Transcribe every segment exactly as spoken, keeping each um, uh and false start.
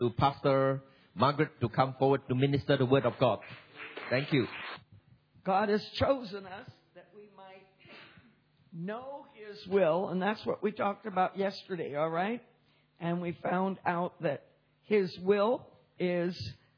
to Pastor Margaret to come forward to minister the Word of God. Thank you. God has chosen us that we might know His will, and that's what we talked about yesterday, all right? And we found out that His will is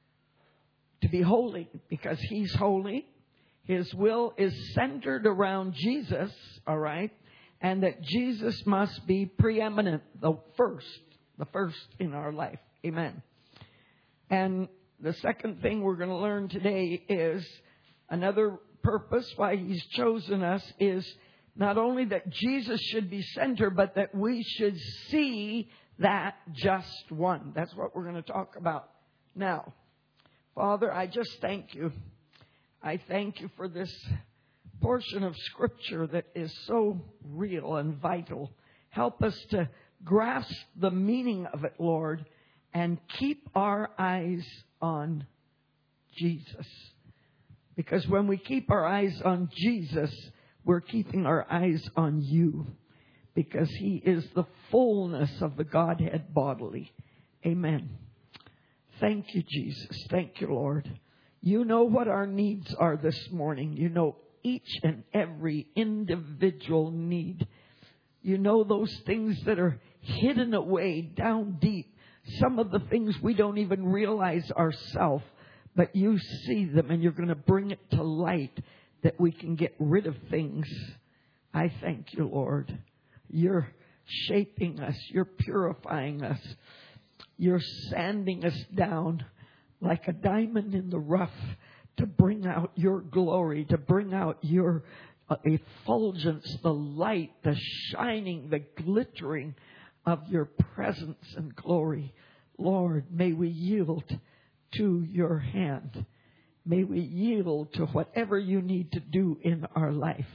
to be holy because He's holy. His will is centered around Jesus, all right? And that Jesus must be preeminent, the first, the first in our life. Amen. And the second thing we're going to learn today is another purpose why He's chosen us is not only that Jesus should be center, but that we should see that just one. That's what we're going to talk about now. Father, I just thank you. I thank you for this portion of Scripture that is so real and vital. Help us to grasp the meaning of it, Lord, and keep our eyes on Jesus. Because when we keep our eyes on Jesus, we're keeping our eyes on you. Because He is the fullness of the Godhead bodily. Amen. Thank you, Jesus. Thank you, Lord. You know what our needs are this morning. You know each and every individual need. You know those things that are hidden away down deep. Some of the things we don't even realize ourselves. But you see them and you're going to bring it to light that we can get rid of things. I thank you, Lord. You're shaping us. You're purifying us. You're sanding us down like a diamond in the rough to bring out your glory, to bring out your uh, effulgence, the light, the shining, the glittering of your presence and glory. Lord, may we yield to your hand. May we yield to whatever you need to do in our life.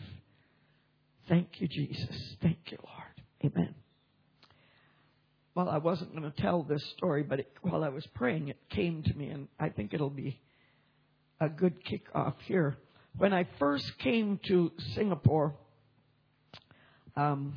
Thank you, Jesus. Thank you, Lord. Amen. Well, I wasn't going to tell this story, but it, while I was praying, it came to me, and I think it'll be a good kickoff here. When I first came to Singapore, um,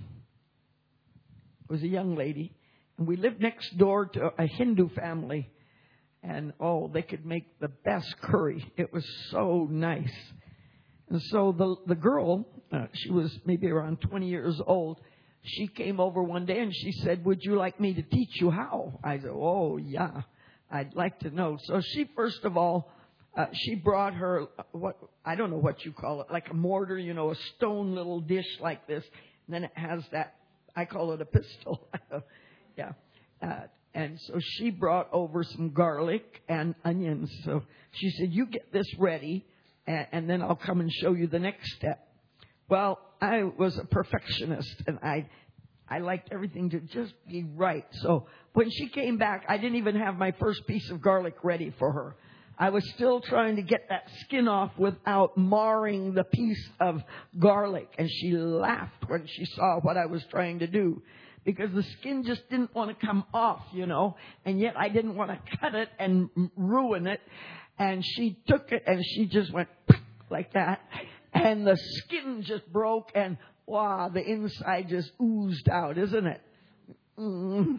I was a young lady, and we lived next door to a Hindu family, and oh, they could make the best curry. It was so nice. And so the the girl, uh, she was maybe around twenty years old. She came over one day and she said, "Would you like me to teach you how?" I said, "Oh, yeah, I'd like to know." So she, first of all, uh, she brought her, what I don't know what you call it, like a mortar, you know, a stone little dish like this. And then it has that, I call it a pistol. yeah. Uh, and so she brought over some garlic and onions. So she said, "You get this ready, and, and then I'll come and show you the next step." Well, I was a perfectionist, and I I liked everything to just be right. So when she came back, I didn't even have my first piece of garlic ready for her. I was still trying to get that skin off without marring the piece of garlic. And she laughed when she saw what I was trying to do, because the skin just didn't want to come off, you know, and yet I didn't want to cut it and ruin it. And she took it and she just went like that. And the skin just broke, and wow, the inside just oozed out, isn't it? Mm.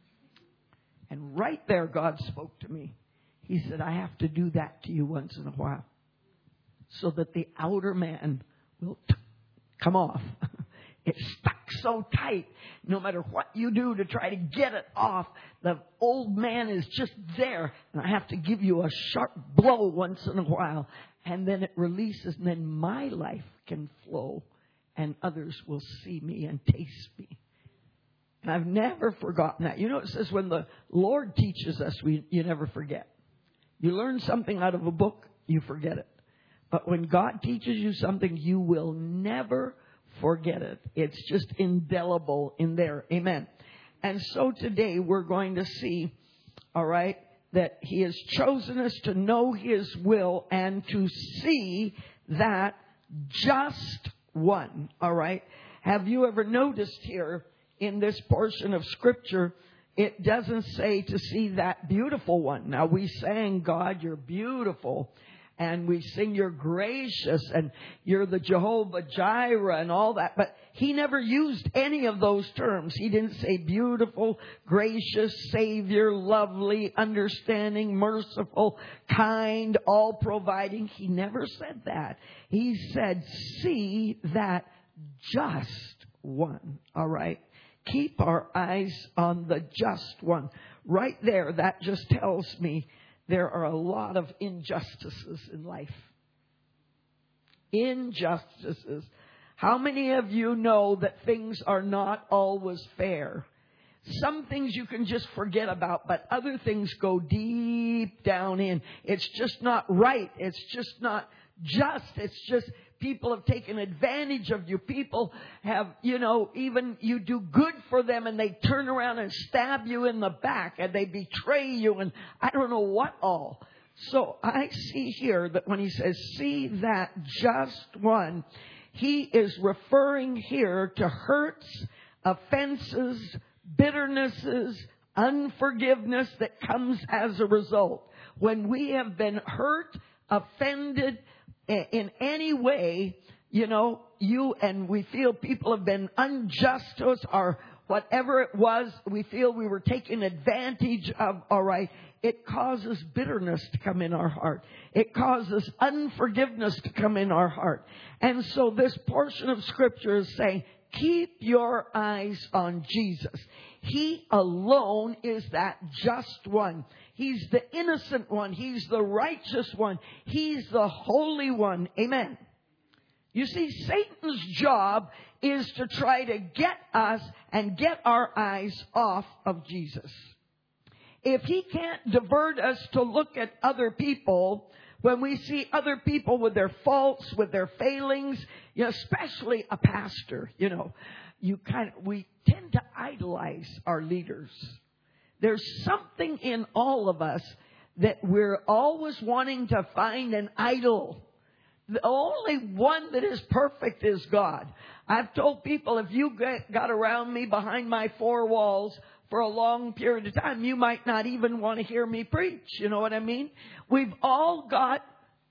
And right there, God spoke to me. He said, "I have to do that to you once in a while, so that the outer man will t- come off." It's stuck so tight. No matter what you do to try to get it off, the old man is just there. And I have to give you a sharp blow once in a while. And then it releases, and then my life can flow, and others will see me and taste me. And I've never forgotten that. You know, it says when the Lord teaches us, we you never forget. You learn something out of a book, you forget it. But when God teaches you something, you will never forget it. It's just indelible in there. Amen. And so today we're going to see, all right, that He has chosen us to know His will and to see that just one. All right. Have you ever noticed here in this portion of Scripture, it doesn't say to see that beautiful one. Now, we sang, "God, you're beautiful." and we sing you're gracious and you're the Jehovah Jireh and all that. But he never used any of those terms. He didn't say beautiful, gracious, Savior, lovely, understanding, merciful, kind, all providing. He never said that. He said, see that just one. All right. Keep our eyes on the just one. Right there, that just tells me there are a lot of injustices in life. Injustices. How many of you know that things are not always fair? Some things you can just forget about, but other things go deep down in. It's just not right. It's just not just. It's just people have taken advantage of you. People have, you know, even you do good for them and they turn around and stab you in the back and they betray you and I don't know what all. So I see here that when he says, see that just one, he is referring here to hurts, offenses, bitternesses, unforgiveness that comes as a result. When we have been hurt, offended, in any way, you know, you and we feel people have been unjust to us or whatever it was, we feel we were taken advantage of, all right, it causes bitterness to come in our heart. It causes unforgiveness to come in our heart. And so this portion of Scripture is saying, keep your eyes on Jesus. He alone is that just one. He's the innocent one. He's the righteous one. He's the holy one. Amen. You see, Satan's job is to try to get us and get our eyes off of Jesus. If he can't divert us to look at other people, when we see other people with their faults, with their failings, you know, especially a pastor, you know, you kind of, we tend to idolize our leaders. There's something in all of us that we're always wanting to find an idol. The only one that is perfect is God. I've told people, if you got around me behind my four walls for a long period of time, you might not even want to hear me preach. You know what I mean? We've all got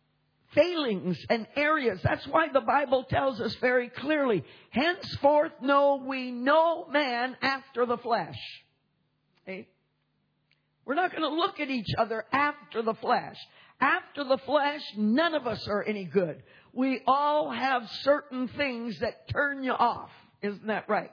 failings and areas. That's why the Bible tells us very clearly, henceforth know we no man after the flesh. Okay? We're not going to look at each other after the flesh. After the flesh, none of us are any good. We all have certain things that turn you off. Isn't that right?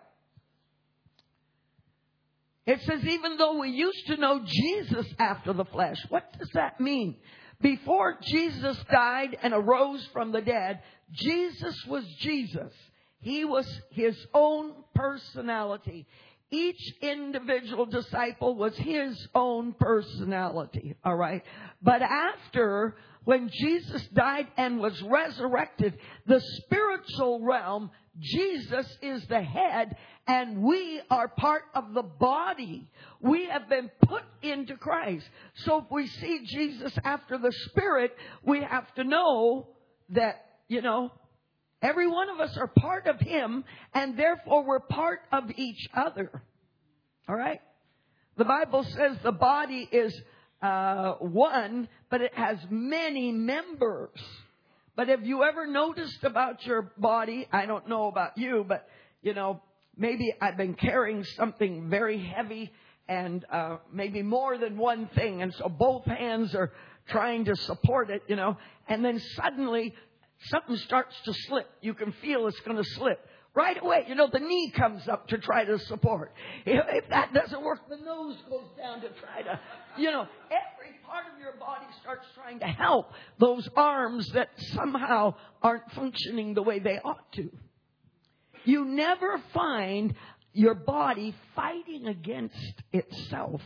It says, even though we used to know Jesus after the flesh. What does that mean? Before Jesus died and arose from the dead, Jesus was Jesus. He was his own personality. Each individual disciple was his own personality, all right? But after, when Jesus died and was resurrected, the spiritual realm, Jesus is the head, and we are part of the body. We have been put into Christ. So if we see Jesus after the Spirit, we have to know that, you know, every one of us are part of Him, and therefore we're part of each other. All right? The Bible says the body is uh, one, but it has many members. But have you ever noticed about your body? I don't know about you, but, you know, maybe I've been carrying something very heavy and uh, maybe more than one thing. And so both hands are trying to support it, you know. And then suddenly something starts to slip. You can feel it's going to slip. Right away, you know, the knee comes up to try to support. If, if that doesn't work, the nose goes down to try to, you know, every part of your body starts trying to help those arms that somehow aren't functioning the way they ought to. You never find your body fighting against itself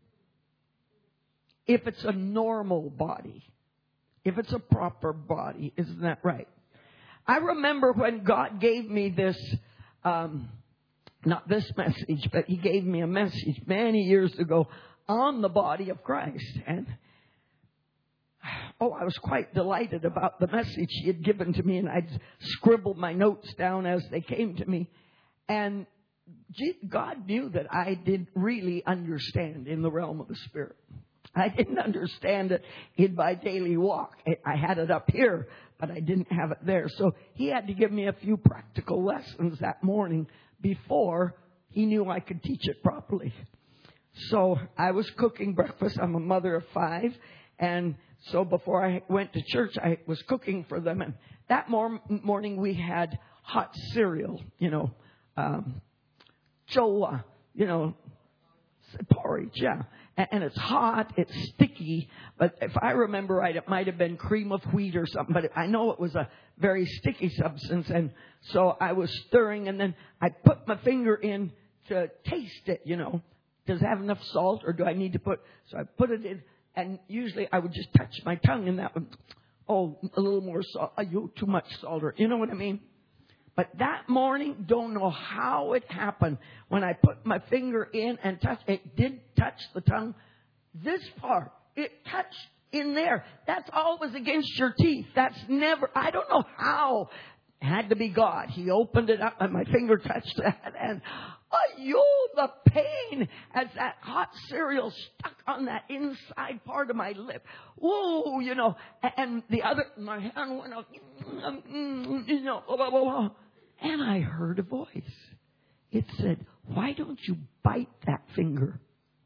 if it's a normal body, if it's a proper body. Isn't that right? I remember when God gave me this, um, not this message, but He gave me a message many years ago on the body of Christ. And, oh, I was quite delighted about the message He had given to me, and I'd scribbled my notes down as they came to me. And God knew that I didn't really understand in the realm of the Spirit. I didn't understand it in my daily walk. I had it up here, but I didn't have it there. So he had to give me a few practical lessons that morning before he knew I could teach it properly. So I was cooking breakfast. I'm a mother of five. And so before I went to church, I was cooking for them. And that mor- morning we had hot cereal, you know, um, choa, you know, porridge, yeah. And, and it's hot, it's sticky. But if I remember right, it might have been cream of wheat or something. But I know it was a very sticky substance. And so I was stirring, and then I put my finger in to taste it, you know. Does it have enough salt, or do I need to put... So I put it in, and usually I would just touch my tongue, and that would... Oh, a little more salt. Oh, you too much salt. Or, you know what I mean? But that morning, don't know how it happened. When I put my finger in and touched, it did touch the tongue. This part, it touched in there. That's always against your teeth. That's never... I don't know how. It had to be God. He opened it up, and my finger touched that, and... Oh, the pain as that hot cereal stuck on that inside part of my lip. Whoa, you know, and the other, my hand went up, you know, blah, blah, blah. And I heard a voice. It said, why don't you bite that finger?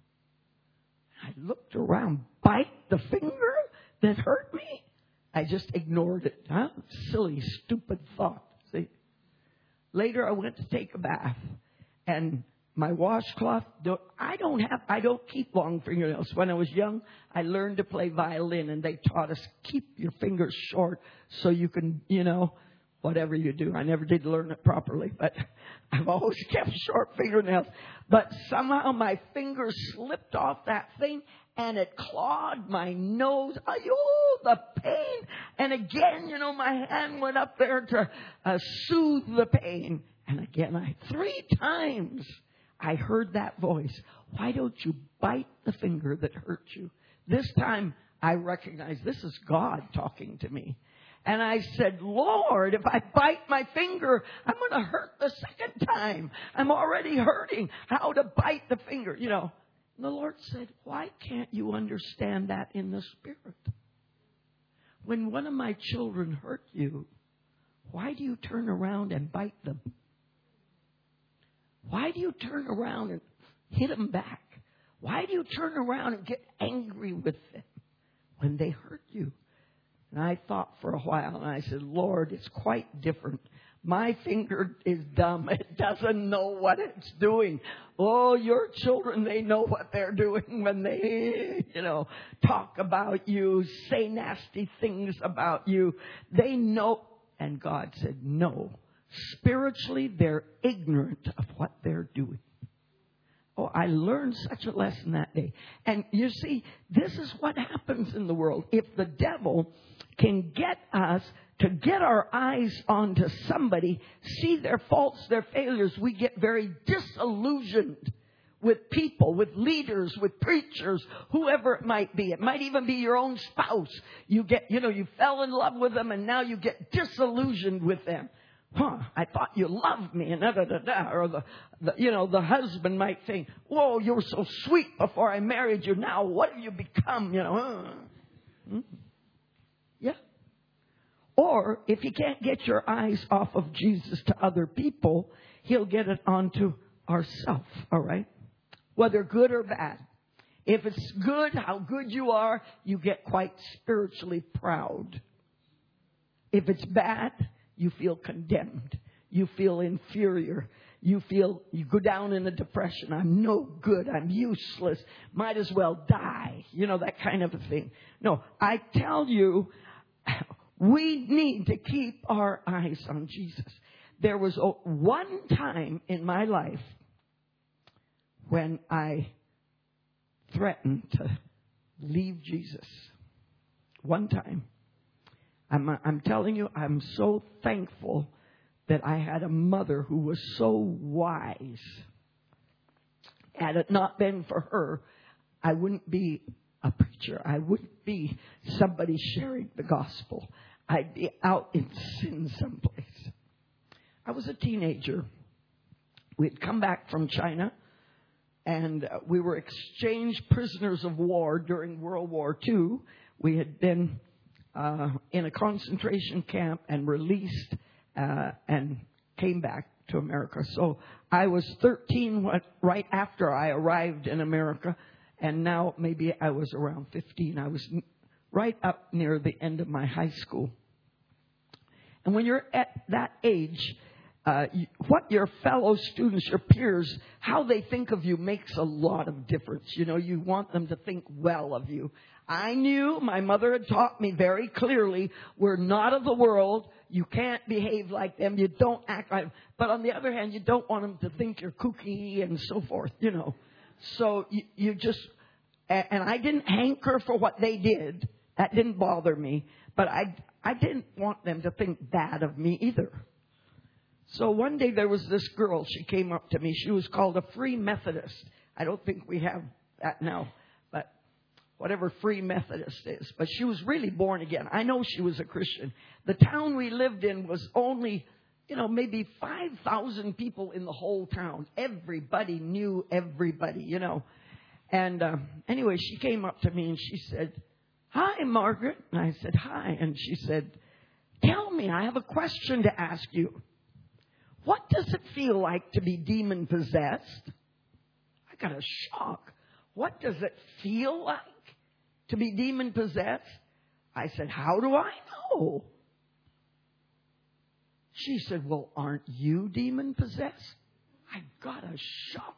I looked around, bite the finger that hurt me? I just ignored it. Huh? Silly, stupid thought. See? Later I went to take a bath. And my washcloth, I don't have, I don't keep long fingernails. When I was young, I learned to play violin, and they taught us keep your fingers short so you can, you know, whatever you do. I never did learn it properly, but I've always kept short fingernails. But somehow my fingers slipped off that thing, and it clawed my nose. Oh, the pain. And again, you know, my hand went up there to uh, soothe the pain. And again, I three times I heard that voice. Why don't you bite the finger that hurt you? This time I recognized this is God talking to me. And I said, Lord, if I bite my finger, I'm going to hurt the second time. I'm already hurting. How to bite the finger, you know. And the Lord said, why can't you understand that in the Spirit? When one of my children hurt you, why do you turn around and bite them? Why do you turn around and hit them back? Why do you turn around and get angry with them when they hurt you? And I thought for a while, and I said, Lord, it's quite different. My finger is dumb. It doesn't know what it's doing. Oh, your children, they know what they're doing when they, you know, talk about you, say nasty things about you. They know. And God said, no. Spiritually, they're ignorant of what they're doing. Oh, I learned such a lesson that day. And you see, this is what happens in the world. If the devil can get us to get our eyes onto somebody, see their faults, their failures, we get very disillusioned with people, with leaders, with preachers, whoever it might be. It might even be your own spouse. You get, you know, you fell in love with them, and now you get disillusioned with them. Huh, I thought you loved me, and da da da da. Or the, the, you know, the husband might think, whoa, you were so sweet before I married you. Now what have you become? You know, huh? hmm. Yeah. Or if he can't get your eyes off of Jesus to other people, he'll get it onto ourself. All right, whether good or bad. If it's good, how good you are, you get quite spiritually proud. If it's bad, you feel condemned. You feel inferior. You feel, you go down in a depression. I'm no good. I'm useless. Might as well die. You know, that kind of a thing. No, I tell you, we need to keep our eyes on Jesus. There was a, one time in my life when I threatened to leave Jesus. One time. I'm, I'm telling you, I'm so thankful that I had a mother who was so wise. Had it not been for her, I wouldn't be a preacher. I wouldn't be somebody sharing the gospel. I'd be out in sin someplace. I was a teenager. We'd come back from China. And uh, we were exchanged prisoners of war during World War Two. We had been uh, in a concentration camp and released uh, and came back to America. So I was thirteen right after I arrived in America. And now maybe I was around fifteen. I was right up near the end of my high school. And when you're at that age, uh, what your fellow students, your peers, how they think of you makes a lot of difference. You know, you want them to think well of you. I knew, my mother had taught me very clearly, we're not of the world. You can't behave like them. You don't act like them. But on the other hand, you don't want them to think you're kooky and so forth, you know. So you, you just, and I didn't hanker for what they did. That didn't bother me. But I, I didn't want them to think bad of me either. So one day there was this girl. She came up to me. She was called a Free Methodist. I don't think we have that now. But whatever Free Methodist is. But she was really born again. I know she was a Christian. The town we lived in was only, you know, maybe five thousand people in the whole town. Everybody knew everybody, you know. And uh, anyway, she came up to me and she said, "Hi, Margaret." And I said, "Hi." And she said, "Tell me, I have a question to ask you. What does it feel like to be demon-possessed?" I got a shock. What does it feel like to be demon-possessed? I said, "How do I know?" She said, "Well, aren't you demon-possessed?" I got a shock.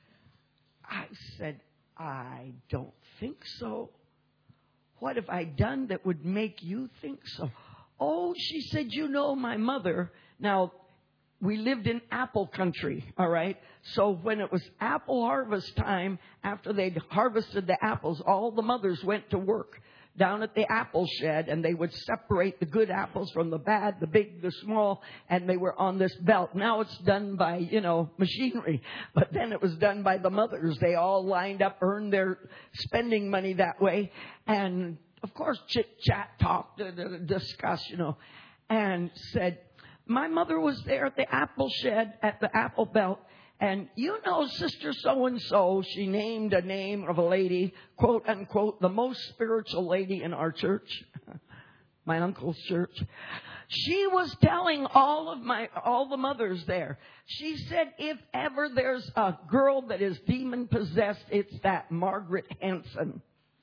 I said, "I don't think so. What have I done that would make you think so?" "Oh," she said, "you know, my mother." Now, we lived in apple country, all right? So when it was apple harvest time, after they'd harvested the apples, all the mothers went to work down at the apple shed, and they would separate the good apples from the bad, the big, the small, and they were on this belt. Now it's done by, you know, machinery, but then it was done by the mothers. They all lined up, earned their spending money that way, and of course, chit-chat, talk, discuss, you know, and said, my mother was there at the apple shed, at the apple belt, and you know, Sister so-and-so, she named a name of a lady, quote unquote, the most spiritual lady in our church, my uncle's church. She was telling all of my, all the mothers there, she said, if ever there's a girl that is demon-possessed, it's that Margaret Hanson.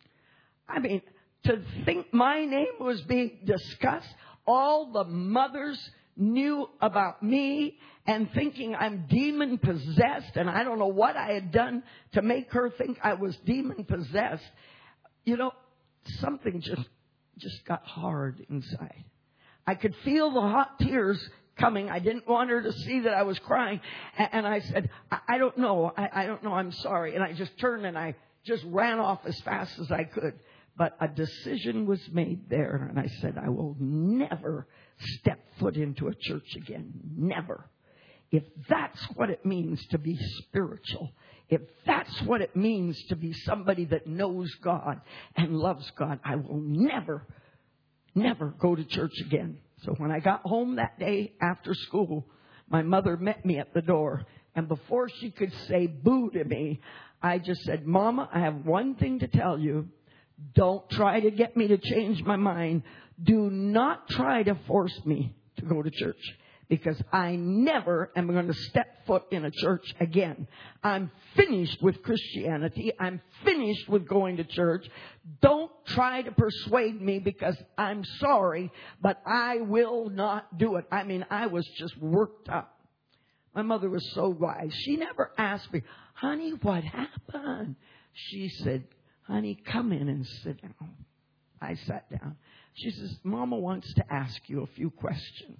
I mean, to think my name was being discussed, all the mothers knew about me and thinking I'm demon possessed, and I don't know what I had done to make her think I was demon possessed. You know, something just just got hard inside. I could feel the hot tears coming. I didn't want her to see that I was crying, and I said, I, I don't know, I, I don't know, I'm sorry. And I just turned and I just ran off as fast as I could. But a decision was made there, and I said, I will never step foot into a church again. Never. If that's what it means to be spiritual, if that's what it means to be somebody that knows God and loves God, I will never, never go to church again. So when I got home that day after school, my mother met me at the door. And before she could say boo to me, I just said, Mama, I have one thing to tell you. Don't try to get me to change my mind. Do not try to force me to go to church, because I never am going to step foot in a church again. I'm finished with Christianity. I'm finished with going to church. Don't try to persuade me, because I'm sorry, but I will not do it. I mean, I was just worked up. My mother was so wise. She never asked me, honey, what happened? She said, honey, come in and sit down. I sat down. She says, Mama wants to ask you a few questions.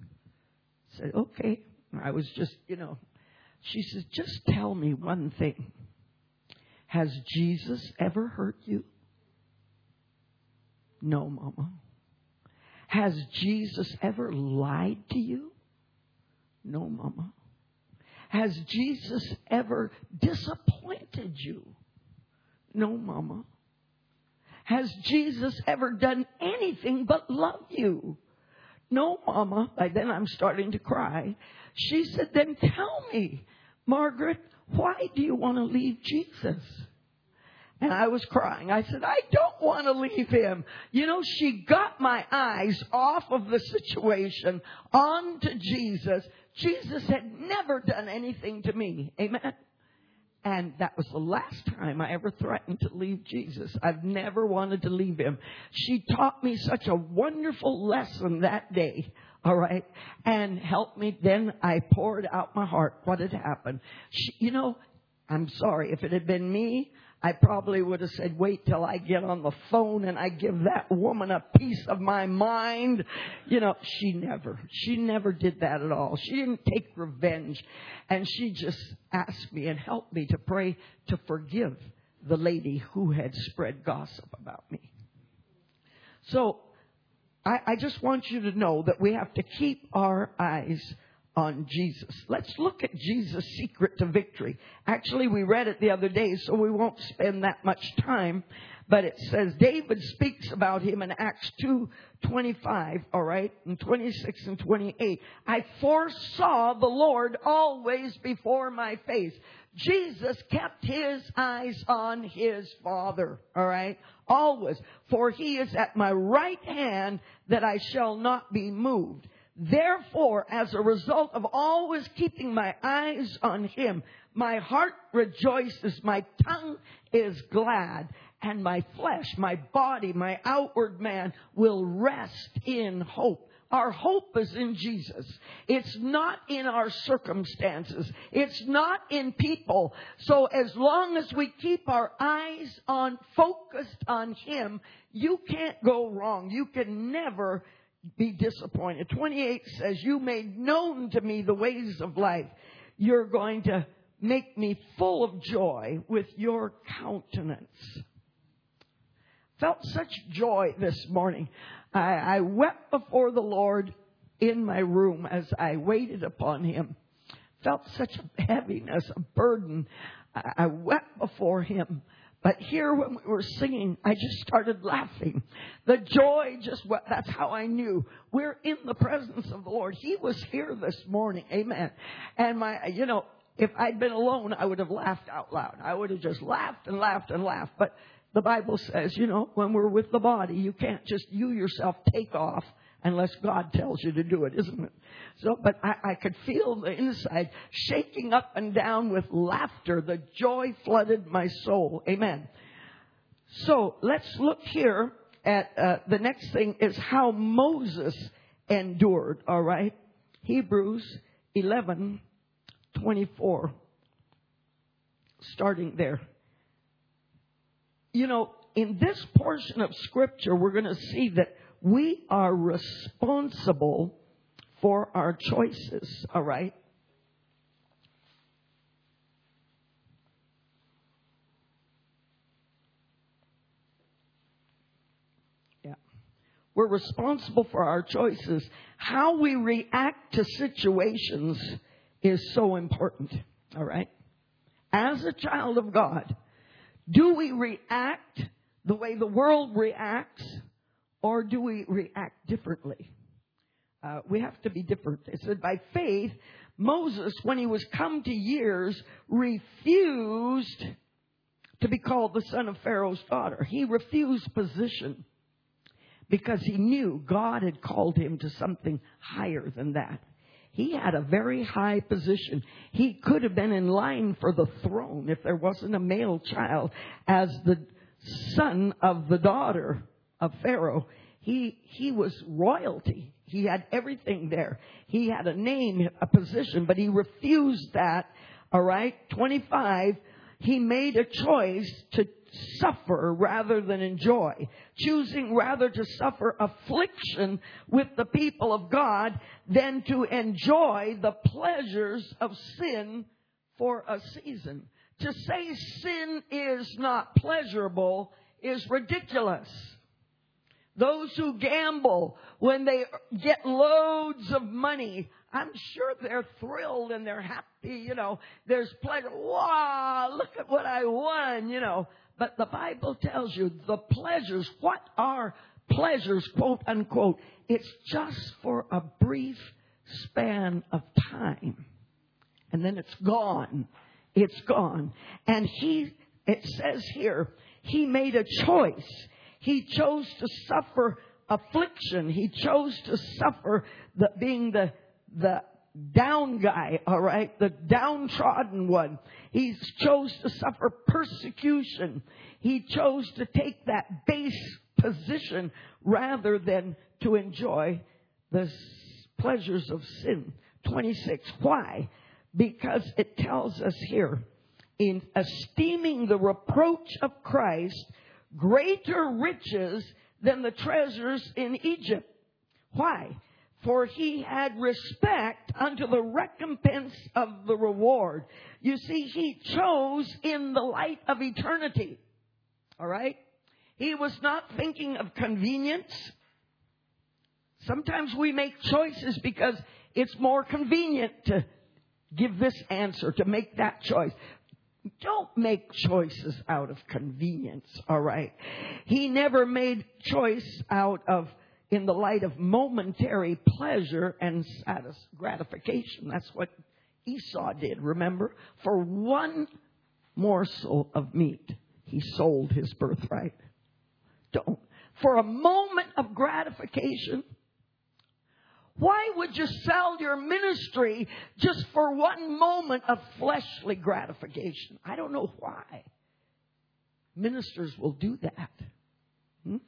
I said, okay. I was just, you know. She says, just tell me one thing. Has Jesus ever hurt you? No, Mama. Has Jesus ever lied to you? No, Mama. Has Jesus ever disappointed you? No, Mama. Has Jesus ever done anything but love you? No, Mama. By then I'm starting to cry. She said, then tell me, Margaret, why do you want to leave Jesus? And I was crying. I said, I don't want to leave him. You know, she got my eyes off of the situation onto Jesus. Jesus had never done anything to me. Amen. And that was the last time I ever threatened to leave Jesus. I've never wanted to leave him. She taught me such a wonderful lesson that day. All right. And helped me. Then I poured out my heart what had happened. She, you know, I'm sorry. If it had been me, I probably would have said, wait till I get on the phone and I give that woman a piece of my mind. You know, she never, she never did that at all. She didn't take revenge. And she just asked me and helped me to pray to forgive the lady who had spread gossip about me. So I, I just want you to know that we have to keep our eyes on Jesus. Let's look at Jesus' secret to victory. Actually, we read it the other day, so we won't spend that much time. But it says, David speaks about him in Acts two twenty-five, all right, and twenty-six and twenty-eight. I foresaw the Lord always before my face. Jesus kept his eyes on his Father, all right, always. For he is at my right hand that I shall not be moved. Therefore, as a result of always keeping my eyes on him, my heart rejoices, my tongue is glad, and my flesh, my body, my outward man will rest in hope. Our hope is in Jesus. It's not in our circumstances. It's not in people. So as long as we keep our eyes on, focused on him, you can't go wrong. You can never be disappointed. twenty-eight says, you made known to me the ways of life. You're going to make me full of joy with your countenance. Felt such joy this morning. I, I wept before the Lord in my room as I waited upon him. Felt such a heaviness, a burden. I, I wept before him. But here when we were singing, I just started laughing. The joy just, that's how I knew. We're in the presence of the Lord. He was here this morning. Amen. And my, you know, if I'd been alone, I would have laughed out loud. I would have just laughed and laughed and laughed. But the Bible says, you know, when we're with the body, you can't just you yourself take off unless God tells you to do it, isn't it? So, but I, I could feel the inside shaking up and down with laughter. The joy flooded my soul. Amen. So let's look here at uh, the next thing is how Moses endured. All right. Hebrews eleven twenty-four. Starting there. You know, in this portion of Scripture, we're going to see that we are responsible for our choices, all right? Yeah. We're responsible for our choices. How we react to situations is so important, all right? As a child of God, do we react the way the world reacts, or do we react differently? Uh, we have to be different. It said, by faith, Moses, when he was come to years, refused to be called the son of Pharaoh's daughter. He refused position because he knew God had called him to something higher than that. He had a very high position. He could have been in line for the throne if there wasn't a male child. As the son of the daughter of Pharaoh, he he was royalty. He had everything there. He had a name, a position, but he refused that. All right, twenty-five, he made a choice to suffer rather than enjoy, choosing rather to suffer affliction with the people of God than to enjoy the pleasures of sin for a season. To say sin is not pleasurable is ridiculous. Those who gamble, when they get loads of money, I'm sure they're thrilled and they're happy, you know. There's pleasure. Wow, look at what I won, you know. But the Bible tells you the pleasures, what are pleasures, quote unquote? It's just for a brief span of time. And then it's gone. it's gone. And he, it says here, he made a choice. He chose to suffer affliction. He chose to suffer the, being the, the down guy, all right, the downtrodden one. He chose to suffer persecution. He chose to take that base position rather than to enjoy the pleasures of sin. twenty-six. Why? Because it tells us here, in esteeming the reproach of Christ greater riches than the treasures in Egypt. Why? For he had respect unto the recompense of the reward. You see, he chose in the light of eternity. All right? He was not thinking of convenience. Sometimes we make choices because it's more convenient to give this answer, to make that choice. Don't make choices out of convenience, all right? He never made choice out of, in the light of momentary pleasure and satis- gratification. That's what Esau did, remember? For one morsel of meat, he sold his birthright. Don't. For a moment of gratification. Why would you sell your ministry just for one moment of fleshly gratification? I don't know why. Ministers will do that. Hmm?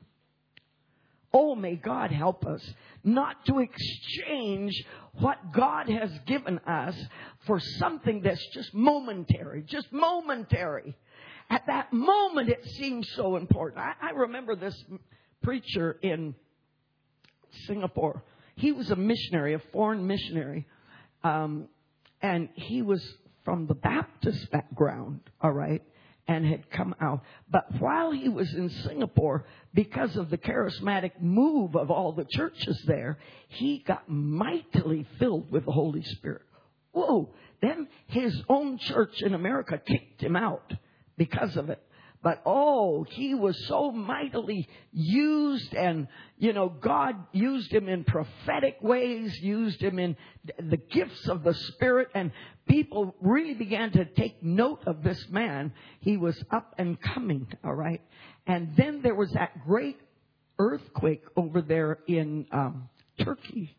Oh, may God help us not to exchange what God has given us for something that's just momentary, just momentary. At that moment, it seems so important. I, I remember this preacher in Singapore. He was a missionary, a foreign missionary, um, and he was from the Baptist background, all right, and had come out. But while he was in Singapore, because of the charismatic move of all the churches there, he got mightily filled with the Holy Spirit. Whoa! Then his own church in America kicked him out because of it. But, oh, he was so mightily used, and, you know, God used him in prophetic ways, used him in the gifts of the Spirit, and people really began to take note of this man. He was up and coming, all right? And then there was that great earthquake over there in um, Turkey.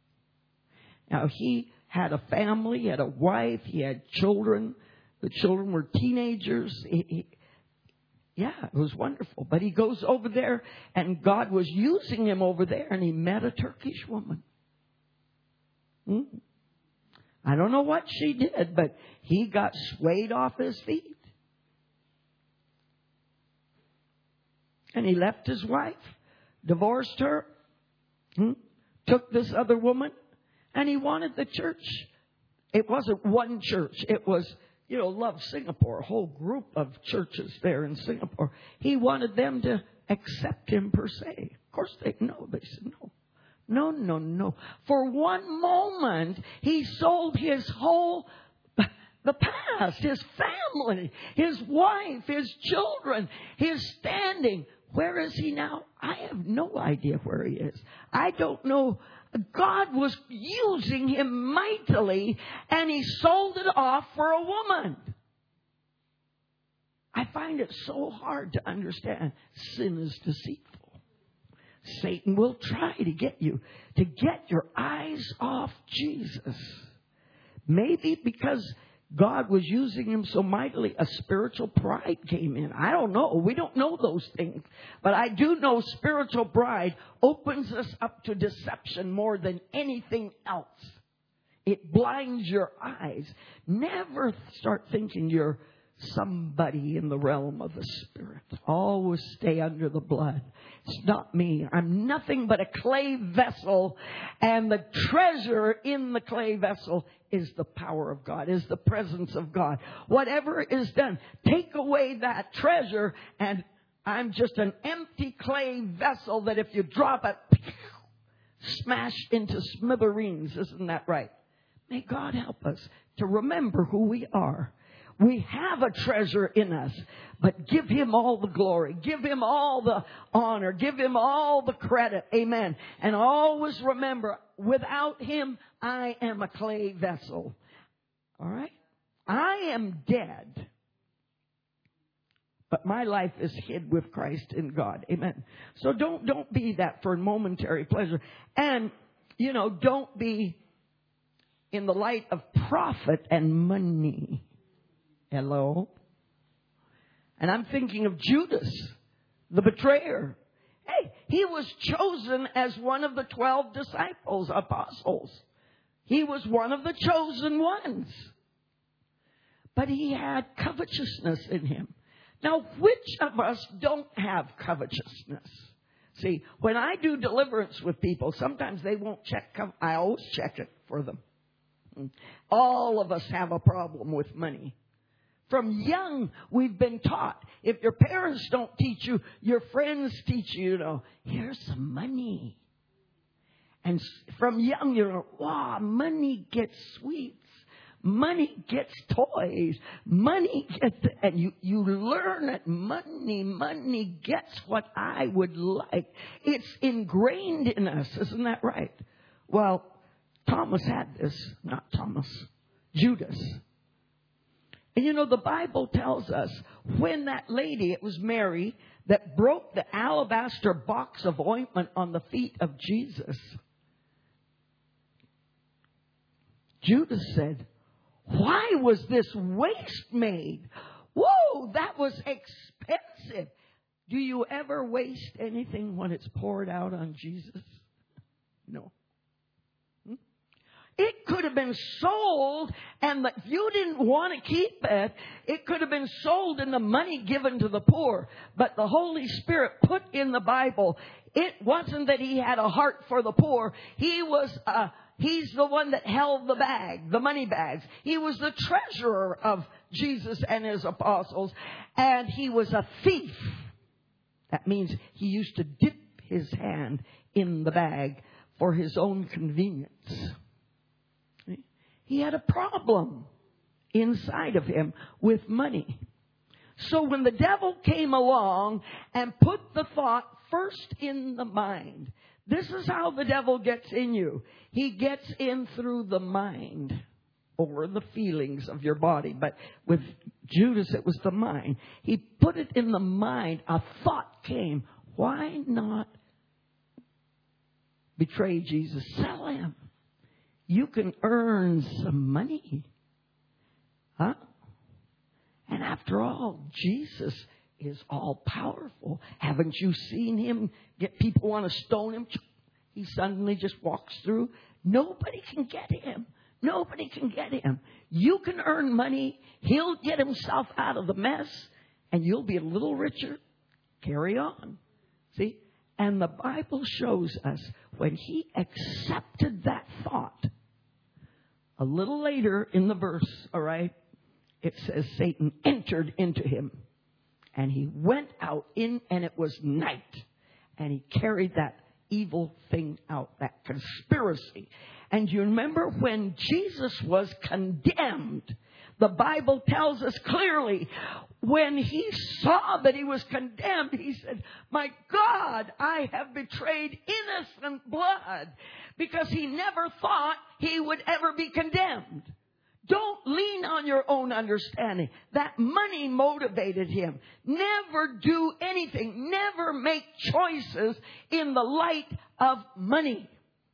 Now, he had a family, he had a wife, he had children. The children were teenagers. He, he, Yeah, it was wonderful. But he goes over there, and God was using him over there, and he met a Turkish woman. Hmm? I don't know what she did, but he got swayed off his feet. And he left his wife, divorced her, hmm? took this other woman, and he wanted the church. It wasn't one church. It was, you know, Love Singapore, a whole group of churches there in Singapore. He wanted them to accept him per se. Of course, they no. They said no. No, no, no. For one moment, he sold his whole, the past, his family, his wife, his children, his standing. Where is he now? I have no idea where he is. I don't know. God was using him mightily, and he sold it off for a woman. I find it so hard to understand. Sin is deceitful. Satan will try to get you, to get your eyes off Jesus. Maybe because God was using him so mightily, a spiritual pride came in. I don't know. We don't know those things. But I do know spiritual pride opens us up to deception more than anything else. It blinds your eyes. Never start thinking you're somebody in the realm of the Spirit. Always stay under the blood. It's not me. I'm nothing but a clay vessel, and the treasure in the clay vessel is the power of God, is the presence of God. Whatever is done, take away that treasure, and I'm just an empty clay vessel that if you drop it, smash into smithereens. Isn't that right? May God help us to remember who we are. We have a treasure in us, but give him all the glory. Give him all the honor. Give him all the credit. Amen. And always remember, without him, I am a clay vessel. All right? I am dead, but my life is hid with Christ in God. Amen. So don't, don't be that for momentary pleasure. And, you know, don't be in the light of profit and money. Hello? And I'm thinking of Judas, the betrayer. Hey, he was chosen as one of the twelve disciples, apostles. He was one of the chosen ones. But he had covetousness in him. Now, which of us don't have covetousness? See, when I do deliverance with people, sometimes they won't check. Co- I always check it for them. All of us have a problem with money. From young, we've been taught. If your parents don't teach you, your friends teach you, you know, here's some money. And from young, you know, wow, money gets sweets. Money gets toys. Money gets, and you, you learn that money, money gets what I would like. It's ingrained in us. Isn't that right? Well, Thomas had this. Not Thomas. Judas. And you know, the Bible tells us when that lady, it was Mary, that broke the alabaster box of ointment on the feet of Jesus. Judas said, why was this waste made? Whoa, that was expensive. Do you ever waste anything when it's poured out on Jesus? No. Hmm? It could have been sold, and if you didn't want to keep it, it could have been sold and the money given to the poor. But the Holy Spirit put in the Bible, it wasn't that he had a heart for the poor. He was a He's the one that held the bag, the money bags. He was the treasurer of Jesus and his apostles. And he was a thief. That means he used to dip his hand in the bag for his own convenience. He had a problem inside of him with money. So when the devil came along and put the thought first in the mind, this is how the devil gets in you. He gets in through the mind or the feelings of your body. But with Judas, it was the mind. He put it in the mind. A thought came. Why not betray Jesus? Sell him. You can earn some money. Huh? And after all, Jesus is all powerful. Haven't you seen him get people want to stone him? He suddenly just walks through. Nobody can get him. Nobody can get him. You can earn money. He'll get himself out of the mess, and you'll be a little richer. Carry on. See? And the Bible shows us when he accepted that thought, a little later in the verse, all right, it says Satan entered into him. And he went out in, and it was night. And he carried that evil thing out, that conspiracy. And you remember when Jesus was condemned, the Bible tells us clearly, when he saw that he was condemned, he said, my God, I have betrayed innocent blood. Because he never thought he would ever be condemned. Don't lean on your own understanding. That money motivated him. Never do anything. Never make choices in the light of money.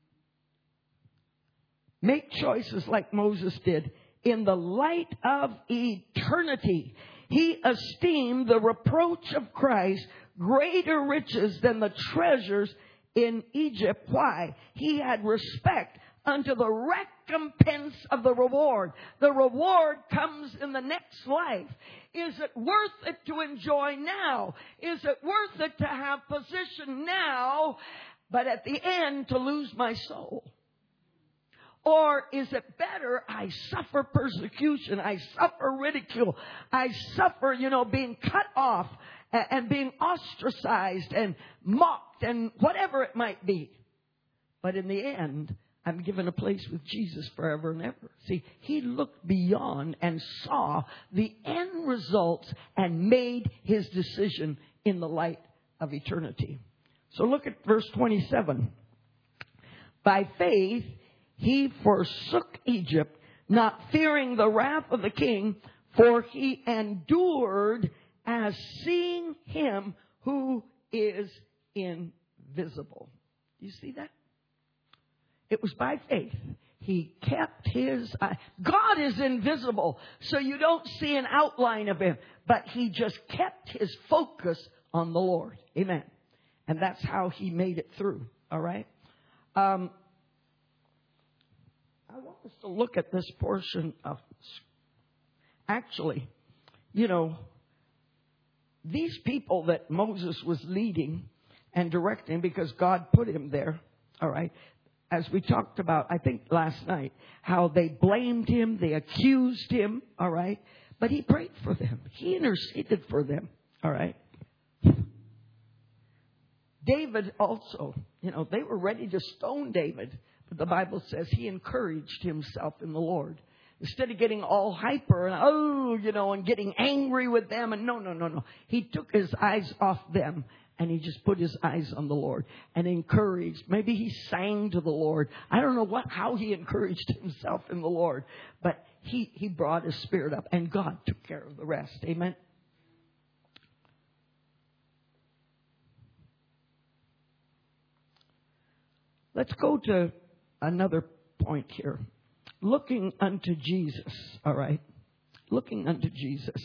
Make choices like Moses did in the light of eternity. He esteemed the reproach of Christ greater riches than the treasures in Egypt. Why? He had respect unto the recompense of the reward. The reward comes in the next life. Is it worth it to enjoy now? Is it worth it to have position now, but at the end to lose my soul? Or is it better I suffer persecution, I suffer ridicule, I suffer, you know, being cut off and being ostracized and mocked and whatever it might be. But in the end, I'm given a place with Jesus forever and ever. See, he looked beyond and saw the end results and made his decision in the light of eternity. So look at verse twenty-seven. By faith, he forsook Egypt, not fearing the wrath of the king, for he endured as seeing him who is invisible. Do you see that? It was by faith. He kept his eye. God is invisible, so you don't see an outline of him. But he just kept his focus on the Lord. Amen. And that's how he made it through. All right? Um, I want us to look at this portion of... Actually, you know, these people that Moses was leading and directing, because God put him there, all right, as we talked about, I think last night, how they blamed him, they accused him, all right, but he prayed for them. He interceded for them, all right. David also, you know, they were ready to stone David, but the Bible says he encouraged himself in the Lord. Instead of getting all hyper and, oh, you know, and getting angry with them. And no, no, no, no. He took his eyes off them and he just put his eyes on the Lord and encouraged. Maybe he sang to the Lord. I don't know what, how he encouraged himself in the Lord. But he, he brought his spirit up and God took care of the rest. Amen. Let's go to another point here. Looking unto Jesus, all right? Looking unto Jesus.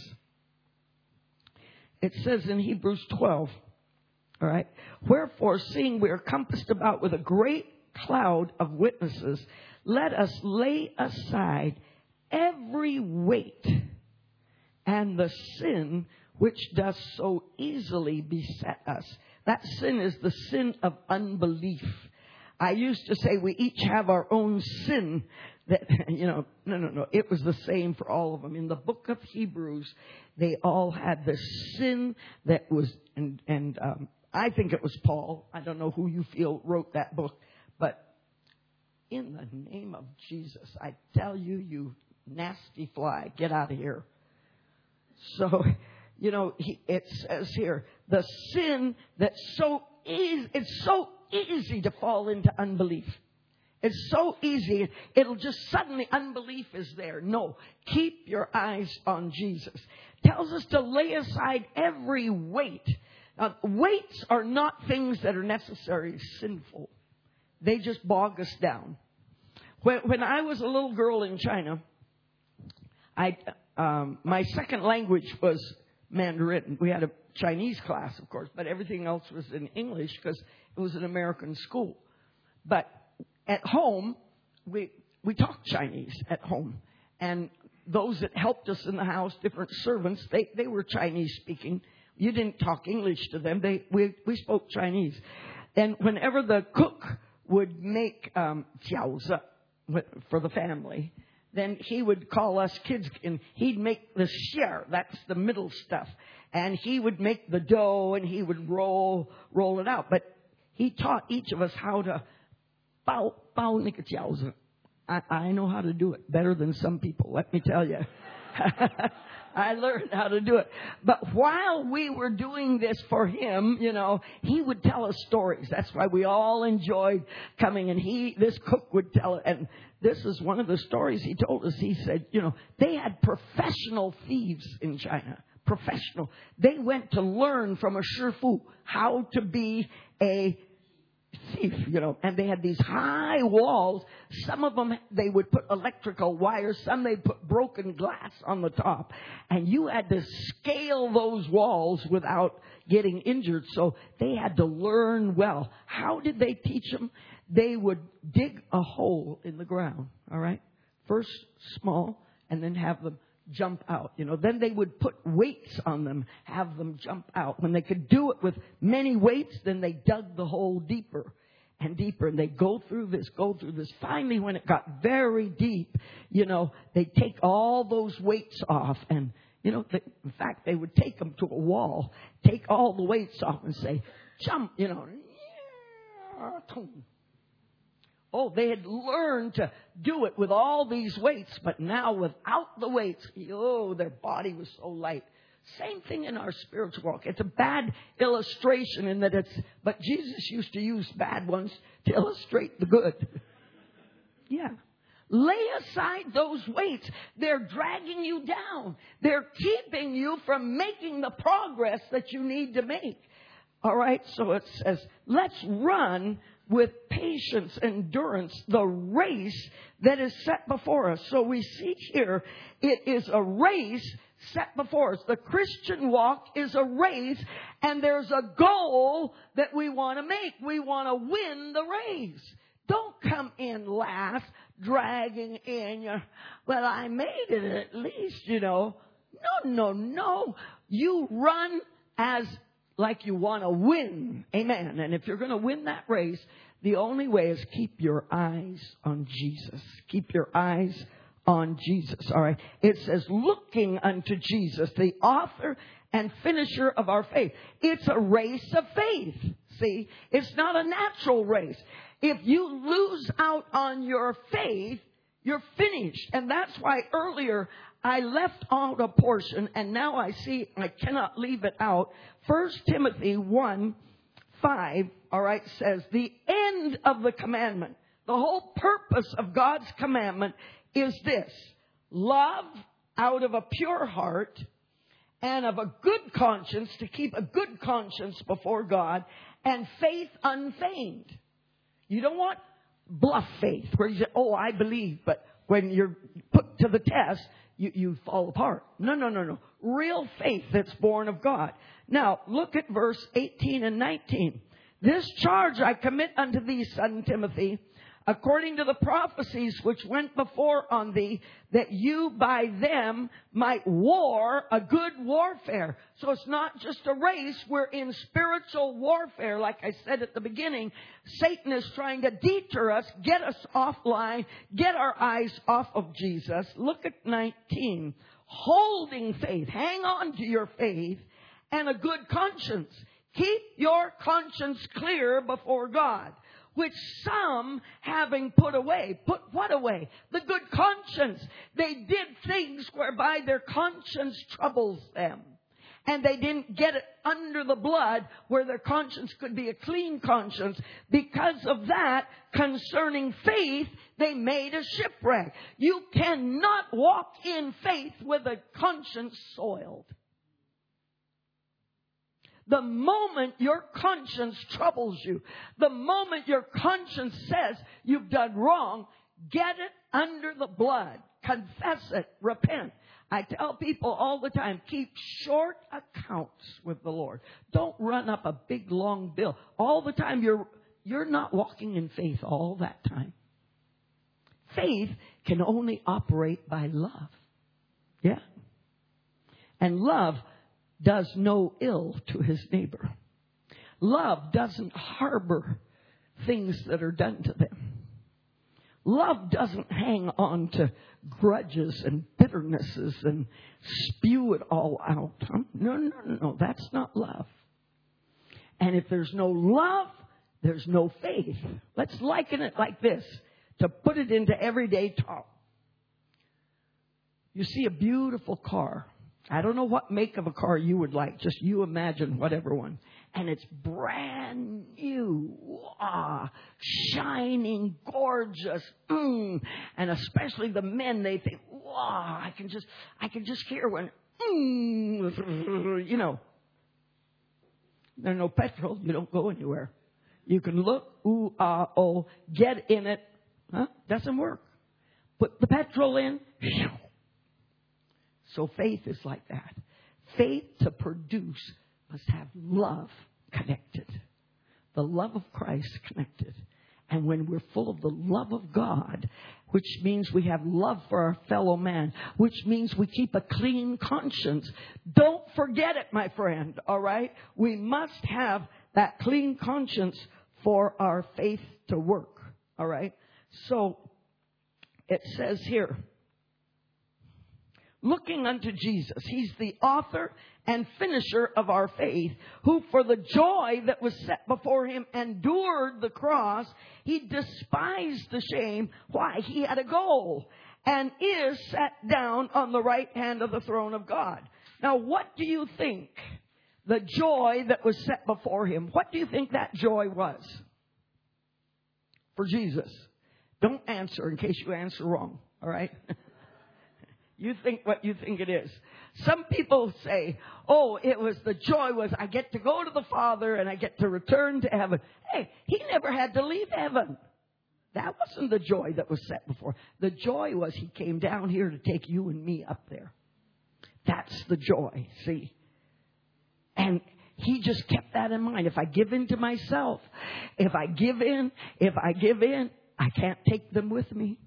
It says in Hebrews twelve, all right? Wherefore, seeing we are compassed about with a great cloud of witnesses, let us lay aside every weight and the sin which does so easily beset us. That sin is the sin of unbelief. I used to say we each have our own sin. That, you know, no, no, no. It was the same for all of them. In the book of Hebrews, they all had the sin that was, and, and um, I think it was Paul. I don't know who you feel wrote that book. But in the name of Jesus, I tell you, you nasty fly, get out of here. So, you know, he, it says here, the sin that's so easy, it's so easy to fall into unbelief. It's so easy. It'll just suddenly, unbelief is there. No. Keep your eyes on Jesus. Tells us to lay aside every weight. Now, weights are not things that are necessarily sinful. They just bog us down. When, when I was a little girl in China, I um, my second language was Mandarin. We had a Chinese class, of course, but everything else was in English because it was an American school. But at home, we we talked Chinese at home. And those that helped us in the house, different servants, they, they were Chinese speaking. You didn't talk English to them. They we, we spoke Chinese. And whenever the cook would make um, jiaozi for the family, then he would call us kids, and he'd make the xier, that's the middle stuff. And he would make the dough, and he would roll roll it out. But he taught each of us how to bao bao na ge jiaozi. I, I know how to do it better than some people, let me tell you. I learned how to do it. But while we were doing this for him, you know, he would tell us stories. That's why we all enjoyed coming. And he, this cook would tell it. And this is one of the stories he told us. He said, you know, they had professional thieves in China. Professional. They went to learn from a shifu how to be a thief, you know, and they had these high walls. Some of them, they would put electrical wires. Some they put broken glass on the top. And you had to scale those walls without getting injured. So they had to learn well. How did they teach them? They would dig a hole in the ground, all right? First small, and then have them jump out, you know. Then they would put weights on them, have them jump out. When they could do it with many weights, then they dug the hole deeper and deeper. And they go through this, go through this. Finally, when it got very deep, you know, they'd take all those weights off. And, you know, they, in fact, they would take them to a wall, take all the weights off and say, jump, you know. Oh, they had learned to do it with all these weights, but now without the weights, oh, their body was so light. Same thing in our spiritual walk. It's a bad illustration in that it's, but Jesus used to use bad ones to illustrate the good. Yeah. Lay aside those weights. They're dragging you down. They're keeping you from making the progress that you need to make. All right, so it says, let's run with patience, endurance, the race that is set before us. So we see here, it is a race set before us. The Christian walk is a race, and there's a goal that we want to make. We want to win the race. Don't come in last, dragging in your, well, I made it at least, you know. No, no, no. You run as like you want to win. Amen. And if you're going to win that race, the only way is keep your eyes on Jesus. Keep your eyes on Jesus. All right. It says, looking unto Jesus, the author and finisher of our faith. It's a race of faith. See, it's not a natural race. If you lose out on your faith, you're finished. And that's why earlier I left out a portion, and now I see I cannot leave it out. First Timothy one five, all right, says, the end of the commandment, the whole purpose of God's commandment is this: love out of a pure heart and of a good conscience, to keep a good conscience before God, and faith unfeigned. You don't want bluff faith where you say, oh, I believe, but when you're put to the test, you, you fall apart. No, no, no, no. Real faith that's born of God. Now, look at verse eighteen and nineteen. This charge I commit unto thee, son Timothy, according to the prophecies which went before on thee, that you by them might war a good warfare. So it's not just a race. We're in spiritual warfare. Like I said at the beginning, Satan is trying to deter us, get us offline, get our eyes off of Jesus. Look at nineteen. Holding faith. Hang on to your faith and a good conscience. Keep your conscience clear before God, which some having put away. Put what away? The good conscience. They did things whereby their conscience troubles them. And they didn't get it under the blood where their conscience could be a clean conscience. Because of that, concerning faith, they made a shipwreck. You cannot walk in faith with a conscience soiled. The moment your conscience troubles you, the moment your conscience says you've done wrong, get it under the blood. Confess it. Repent. I tell people all the time, keep short accounts with the Lord. Don't run up a big long bill. All the time you're you're not walking in faith all that time. Faith can only operate by love. Yeah. And love does no ill to his neighbor. Love doesn't harbor things that are done to them. Love doesn't hang on to grudges and bitternesses and spew it all out. No, no, no, no. That's not love. And if there's no love, there's no faith. Let's liken it like this, to put it into everyday talk. You see a beautiful car. I don't know what make of a car you would like. Just you imagine whatever one. And it's brand new. Ah, shining, gorgeous. Mm. And especially the men, they think, wow, I can just, I can just hear one. Mm, you know. There's no petrol. You don't go anywhere. You can look, ooh, ah, oh, get in it. Huh? Doesn't work. Put the petrol in. So faith is like that. Faith to produce must have love connected. The love of Christ connected. And when we're full of the love of God, which means we have love for our fellow man, which means we keep a clean conscience. Don't forget it, my friend, all right? We must have that clean conscience for our faith to work, all right? So it says here, looking unto Jesus. He's the author and finisher of our faith, who for the joy that was set before him endured the cross. He despised the shame. Why? He had a goal and is sat down on the right hand of the throne of God. Now, what do you think the joy that was set before him, what do you think that joy was for Jesus? Don't answer in case you answer wrong. All right? You think what you think it is. Some people say, oh, it was the joy was I get to go to the Father and I get to return to heaven. Hey, he never had to leave heaven. That wasn't the joy that was set before. The joy was he came down here to take you and me up there. That's the joy, see. And he just kept that in mind. If I give in to myself, if I give in, if I give in, I can't take them with me.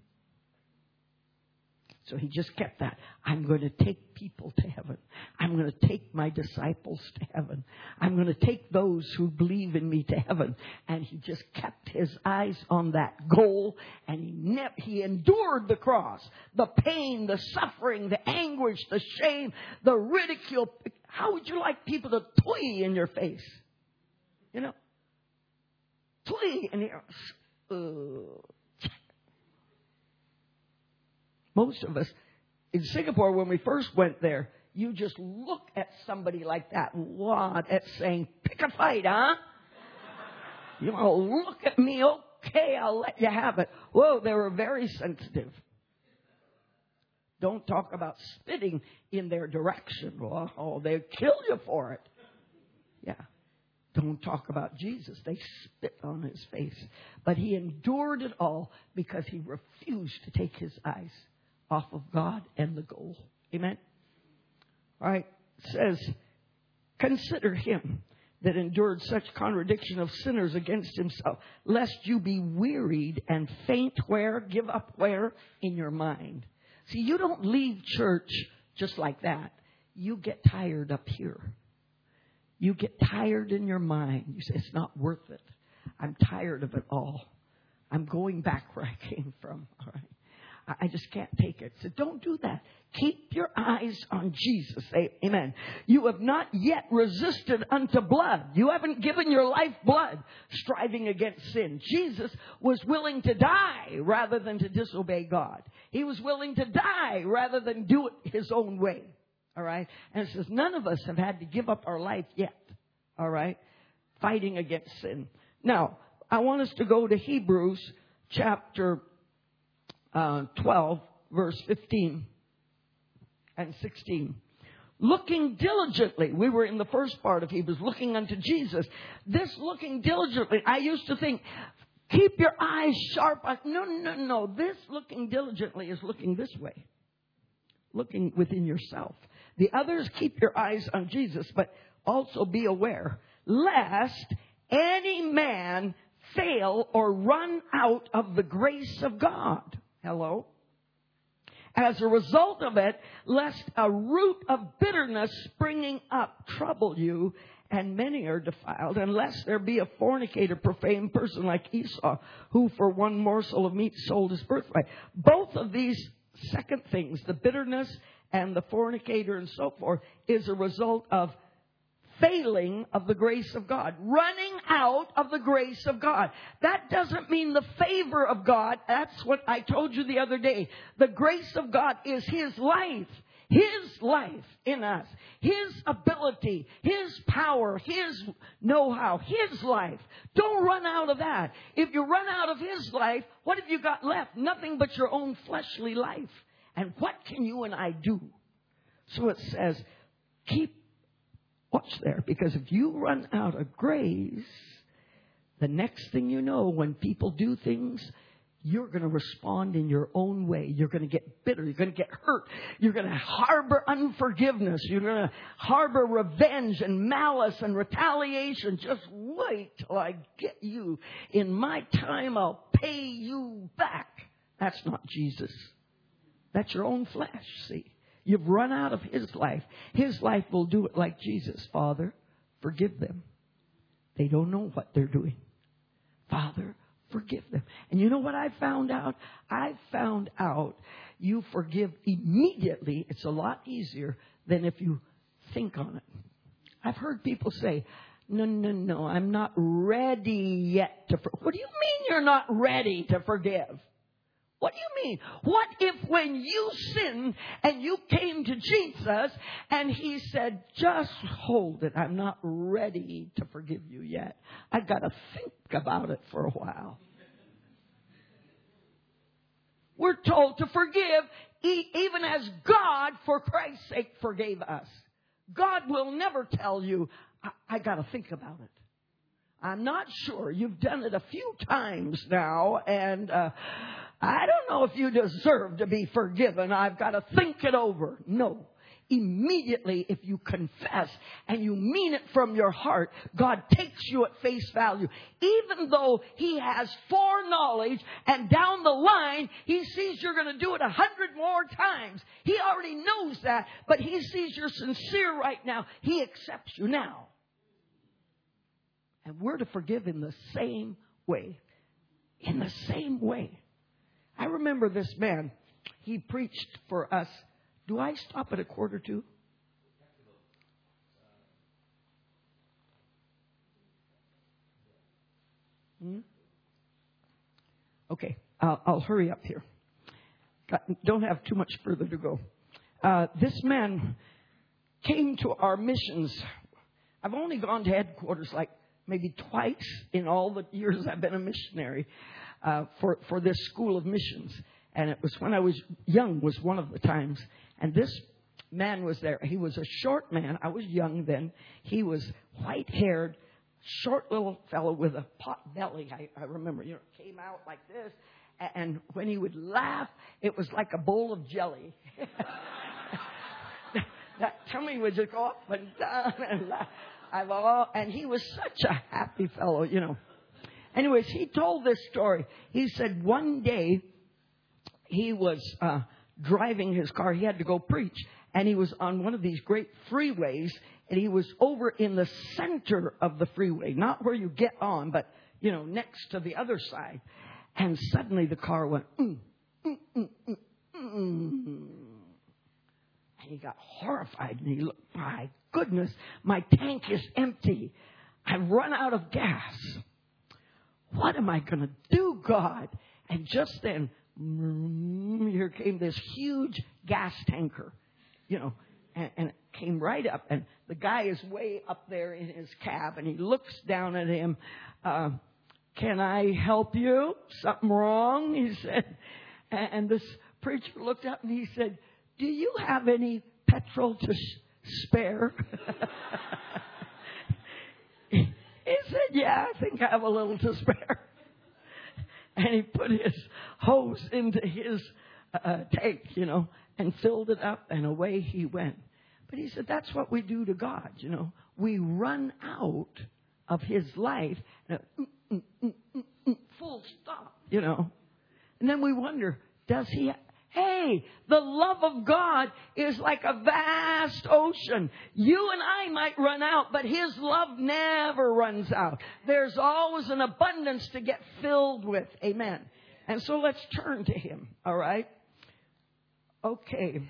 So he just kept that. I'm going to take people to heaven. I'm going to take my disciples to heaven. I'm going to take those who believe in me to heaven. And he just kept his eyes on that goal. And he ne- he endured the cross, the pain, the suffering, the anguish, the shame, the ridicule. How would you like people to twee in your face? You know, twee in your... Uh, Most of us, in Singapore, when we first went there, you just look at somebody like that, what, at saying, pick a fight, huh? You know, look at me, okay, I'll let you have it. Whoa, they were very sensitive. Don't talk about spitting in their direction. Oh, they'll kill you for it. Yeah. Don't talk about Jesus. They spit on his face. But he endured it all because he refused to take his eyes off of God and the goal. Amen? All right. It says, consider him that endured such contradiction of sinners against himself, lest you be wearied and faint where? Give up where? In your mind. See, you don't leave church just like that. You get tired up here. You get tired in your mind. You say, it's not worth it. I'm tired of it all. I'm going back where I came from. All right. I just can't take it. So don't do that. Keep your eyes on Jesus. Say, amen. You have not yet resisted unto blood. You haven't given your life blood striving against sin. Jesus was willing to die rather than to disobey God. He was willing to die rather than do it his own way. All right. And it says none of us have had to give up our life yet. All right. Fighting against sin. Now, I want us to go to Hebrews chapter Uh, twelve, verse fifteen and sixteen. Looking diligently. We were in the first part of Hebrews, looking unto Jesus. This looking diligently, I used to think, keep your eyes sharp. No, no, no. This looking diligently is looking this way. Looking within yourself. The others, keep your eyes on Jesus, but also be aware, lest any man fail or run out of the grace of God. Hello? As a result of it, lest a root of bitterness springing up trouble you, and many are defiled, unless there be a fornicator, profane person like Esau, who for one morsel of meat sold his birthright. Both of these second things, the bitterness and the fornicator and so forth, is a result of failing of the grace of God. Running out of the grace of God. That doesn't mean the favor of God. That's what I told you the other day. The grace of God is his life. His life in us. His ability. His power. His know-how. His life. Don't run out of that. If you run out of his life, what have you got left? Nothing but your own fleshly life. And what can you and I do? So it says, keep watch there, because if you run out of grace, the next thing you know, when people do things, you're going to respond in your own way. You're going to get bitter. You're going to get hurt. You're going to harbor unforgiveness. You're going to harbor revenge and malice and retaliation. Just wait till I get you. In my time, I'll pay you back. That's not Jesus. That's your own flesh, see. You've run out of his life. His life will do it like Jesus. Father, forgive them. They don't know what they're doing. Father, forgive them. And you know what I found out? I found out you forgive immediately. It's a lot easier than if you think on it. I've heard people say, no, no, no, I'm not ready yet to forgive. What do you mean you're not ready to forgive? What do you mean? What if when you sinned and you came to Jesus and he said, just hold it. I'm not ready to forgive you yet. I've got to think about it for a while. We're told to forgive e- even as God, for Christ's sake, forgave us. God will never tell you, I, I got to think about it. I'm not sure. You've done it a few times now, and uh, I don't know if you deserve to be forgiven. I've got to think it over. No. Immediately, if you confess and you mean it from your heart, God takes you at face value. Even though He has foreknowledge and down the line, He sees you're going to do it a hundred more times. He already knows that, but He sees you're sincere right now. He accepts you now. And we're to forgive in the same way. In the same way. I remember this man. He preached for us. Do I stop at a quarter to? Hmm? Okay, I'll, I'll hurry up here. Got, don't have too much further to go. Uh, this man came to our missions. I've only gone to headquarters like maybe twice in all the years I've been a missionary uh, for, for this school of missions. And it was when I was young was one of the times. And this man was there. He was a short man. I was young then. He was white-haired, short little fellow with a pot belly. I, I remember, you know, it came out like this. And when he would laugh, it was like a bowl of jelly. That tummy would just go up and down and laugh. I've all, and he was such a happy fellow, you know. Anyways, he told this story. He said one day he was uh, driving his car. He had to go preach. And he was on one of these great freeways. And he was over in the center of the freeway. Not where you get on, but, you know, next to the other side. And suddenly the car went, mm, mm, mm, mm, mm. And he got horrified. And he looked, my goodness, my tank is empty. I've run out of gas. What am I going to do, God? And just then, here came this huge gas tanker, you know, and, and it came right up. And the guy is way up there in his cab, and he looks down at him. Uh, Can I help you? Something wrong? He said. And, and this preacher looked up and he said, do you have any petrol to sh- spare? He said, yeah, I think I have a little to spare. And he put his hose into his uh, tank, you know, and filled it up, and away he went. But he said, that's what we do to God, you know. We run out of His life, and, uh, mm, mm, mm, mm, full stop, you know. And then we wonder, does He... Ha- Hey, the love of God is like a vast ocean. You and I might run out, but His love never runs out. There's always an abundance to get filled with. Amen. And so let's turn to Him. All right? Okay.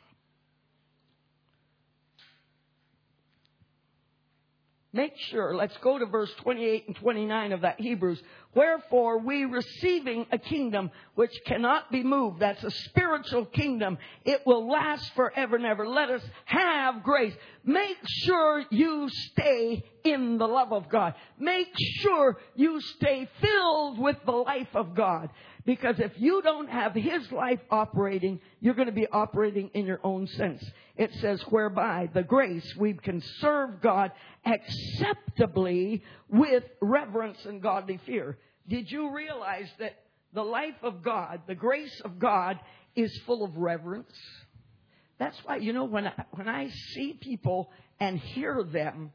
Make sure, let's go to verse twenty-eight and twenty-nine of that Hebrews. Wherefore we receiving a kingdom which cannot be moved. That's a spiritual kingdom. It will last forever and ever. Let us have grace. Make sure you stay in the love of God. Make sure you stay filled with the life of God. Because if you don't have His life operating, you're going to be operating in your own sense. It says, whereby the grace we can serve God acceptably with reverence and godly fear. Did you realize that the life of God, the grace of God, is full of reverence? That's why, you know, when I, when I see people and hear them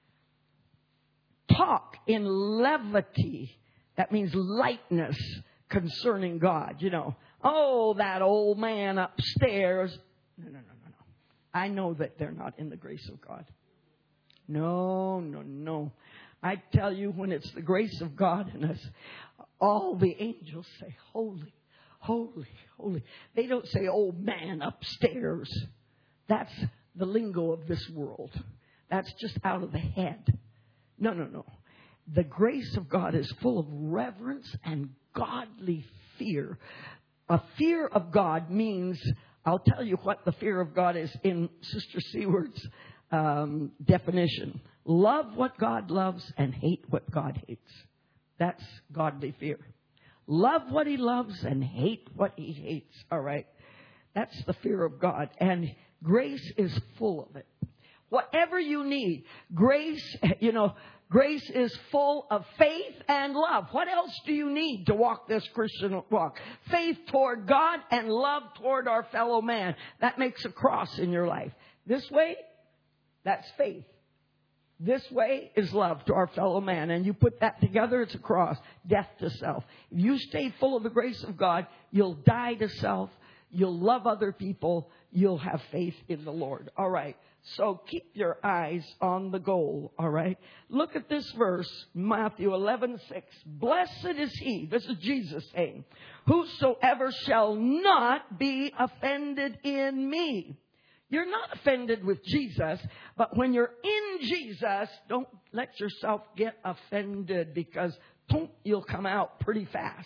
talk in levity, that means lightness, concerning God, you know. Oh, that old man upstairs. No, no, no, no, no. I know that they're not in the grace of God. No, no, no. I tell you, when it's the grace of God in us, all the angels say, holy, holy, holy. They don't say, old man upstairs. That's the lingo of this world. That's just out of the head. No, no, no. The grace of God is full of reverence and godly fear. A fear of God means, I'll tell you what the fear of God is in Sister Seward's um, definition. Love what God loves and hate what God hates. That's godly fear. Love what He loves and hate what He hates. All right. That's the fear of God. And grace is full of it. Whatever you need, grace, you know, grace is full of faith and love. What else do you need to walk this Christian walk? Faith toward God and love toward our fellow man. That makes a cross in your life. This way, that's faith. This way is love to our fellow man. And you put that together, it's a cross. Death to self. If you stay full of the grace of God, you'll die to self. You'll love other people. You'll have faith in the Lord. All right. So keep your eyes on the goal. All right. Look at this verse, Matthew eleven six. Blessed is he, this is Jesus saying, whosoever shall not be offended in me. You're not offended with Jesus, but when you're in Jesus, don't let yourself get offended because boom, you'll come out pretty fast.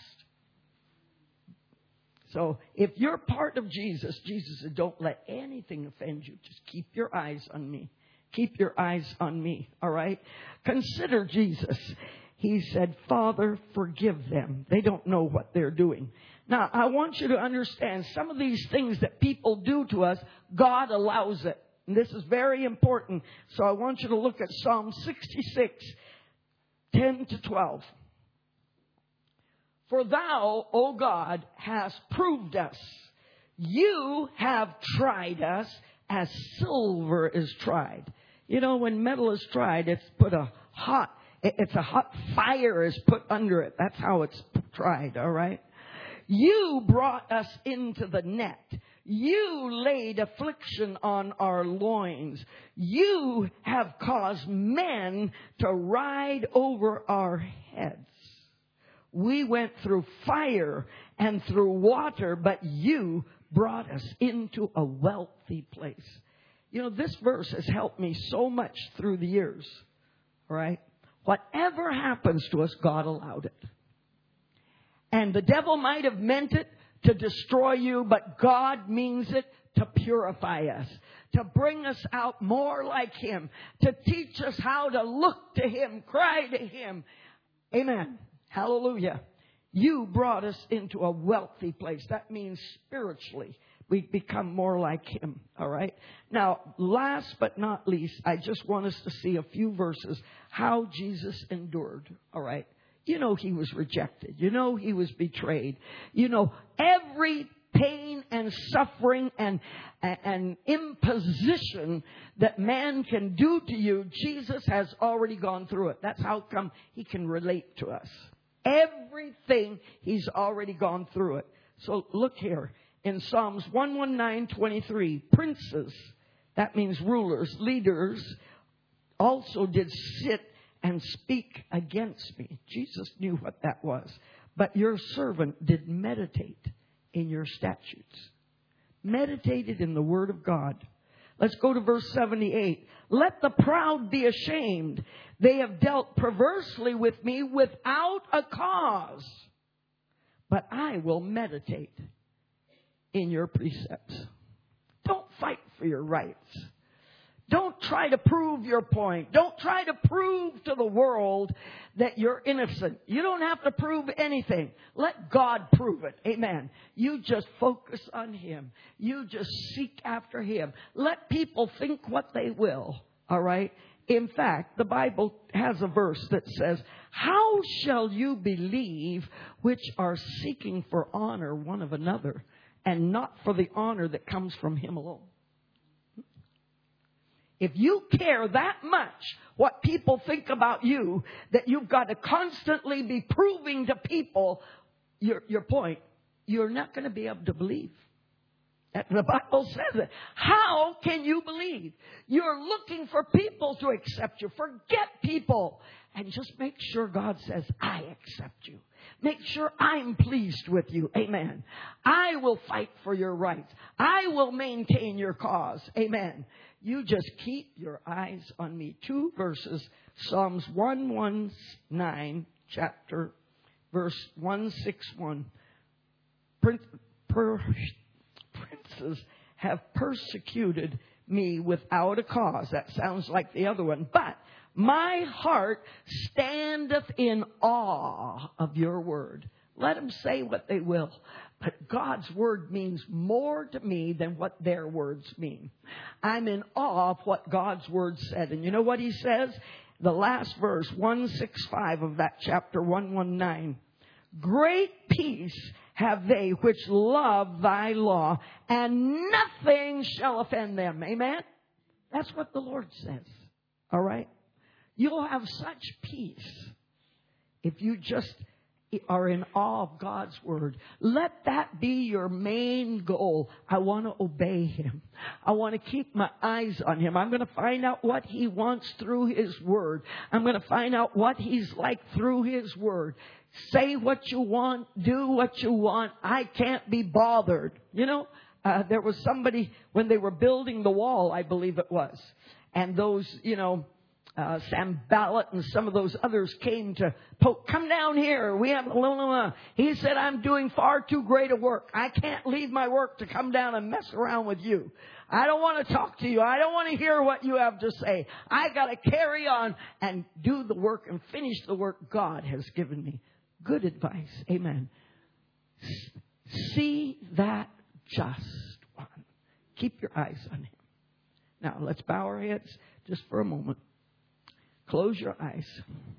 So if you're part of Jesus, Jesus said, don't let anything offend you. Just keep your eyes on me. Keep your eyes on me. All right? Consider Jesus. He said, Father, forgive them. They don't know what they're doing. Now, I want you to understand some of these things that people do to us, God allows it. And this is very important. So I want you to look at Psalm sixty-six, ten to twelve. For thou, O God, hast proved us. You have tried us as silver is tried. You know, when metal is tried, it's put a hot, it's a hot fire is put under it. That's how it's tried, all right? You brought us into the net. You laid affliction on our loins. You have caused men to ride over our heads. We went through fire and through water, but you brought us into a wealthy place. You know, this verse has helped me so much through the years. All right? Whatever happens to us, God allowed it. And the devil might have meant it to destroy you, but God means it to purify us, to bring us out more like Him, to teach us how to look to Him, cry to Him. Amen. Hallelujah. You brought us into a wealthy place. That means spiritually we become more like Him. All right. Now, last but not least, I just want us to see a few verses how Jesus endured. All right. You know, He was rejected. You know, He was betrayed. You know, every pain and suffering and, and imposition that man can do to you, Jesus has already gone through it. That's how come He can relate to us. Everything He's already gone through it. So look here in Psalms one nineteen twenty-three. Princes, that means rulers, leaders, also did sit and speak against me. Jesus knew what that was. But your servant did meditate in your statutes. Meditated in the Word of God. Let's go to verse seventy-eight. Let the proud be ashamed. They have dealt perversely with me without a cause. But I will meditate in your precepts. Don't fight for your rights. Don't try to prove your point. Don't try to prove to the world that you're innocent. You don't have to prove anything. Let God prove it. Amen. You just focus on Him. You just seek after Him. Let people think what they will. All right? In fact, the Bible has a verse that says, how shall you believe which are seeking for honor one of another and not for the honor that comes from Him alone? If you care that much what people think about you, that you've got to constantly be proving to people your, your point, you're not going to be able to believe. The Bible says it. How can you believe? You're looking for people to accept you. Forget people. And just make sure God says, I accept you. Make sure I'm pleased with you. Amen. I will fight for your rights. I will maintain your cause. Amen. You just keep your eyes on me. Two verses. Psalms one nineteen, chapter, verse one sixty-one. Prince, per, princes have persecuted me without a cause. That sounds like the other one. But my heart standeth in awe of your word. Let them say what they will. But God's Word means more to me than what their words mean. I'm in awe of what God's Word said. And you know what He says? The last verse, one sixty-five of that chapter one nineteen. Great peace have they which love thy law, and nothing shall offend them. Amen? That's what the Lord says. All right? You'll have such peace if you just are in awe of God's Word. Let that be your main goal. I want to obey Him. I want to keep my eyes on Him. I'm going to find out what He wants through His Word. I'm going to find out what He's like through His Word. Say what you want. Do what you want. I can't be bothered. You know, uh, there was somebody when they were building the wall, I believe it was. And those, you know, Uh, Sanballat and some of those others came to poke, come down here. We have, blah, blah, blah. He said, I'm doing far too great a work. I can't leave my work to come down and mess around with you. I don't want to talk to you. I don't want to hear what you have to say. I got to carry on and do the work and finish the work God has given me. Good advice. Amen. See that just one. Keep your eyes on Him. Now, let's bow our heads just for a moment. Close your eyes.